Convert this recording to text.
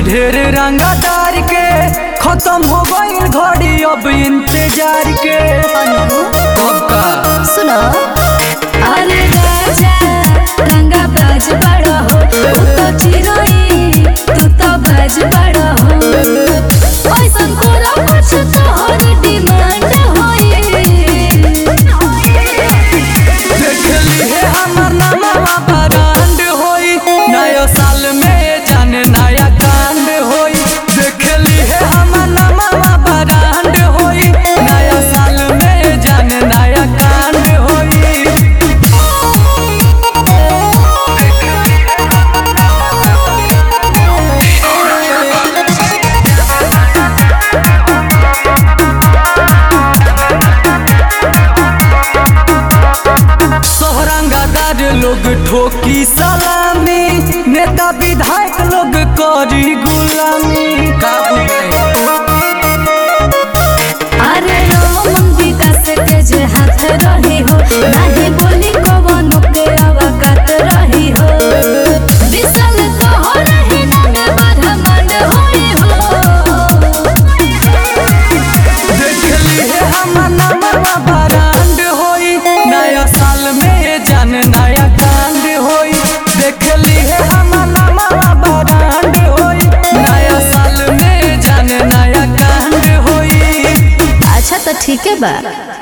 ढेर रंगदार के खत्म हो गई घड़ी अब इंतजार के। अब का सुनो अरे राजा रंगा बाज बड़ा हो तू तो चिरोई तू तो बाज बड़ा हो ओइसन कोरा कुछ तोहर डिमांड होई देखली है हमर नामा ब्रांड होई नया साल में जाने नया कांड होई। देखली है हमर नामा ब्रांड होई नया साल में जाने नया कांड होई। सोहरंगादार लोग ठोकी सलामी नेता विधायक लोग करी गुलामी। अरे रोमन विकास के जे हाथ रही हो नाही बोली कवन के अवकात रही हो विशाल तोहर ही नाम ब्रह्मांड होई हो देखली है हमर नामा ब्रांड होई नया साल में जान नया कांड होई। देखली है हमर नामा ब्रांड होई नया साल में जान नया कांड होई। अच्छा तो ठीक है बा।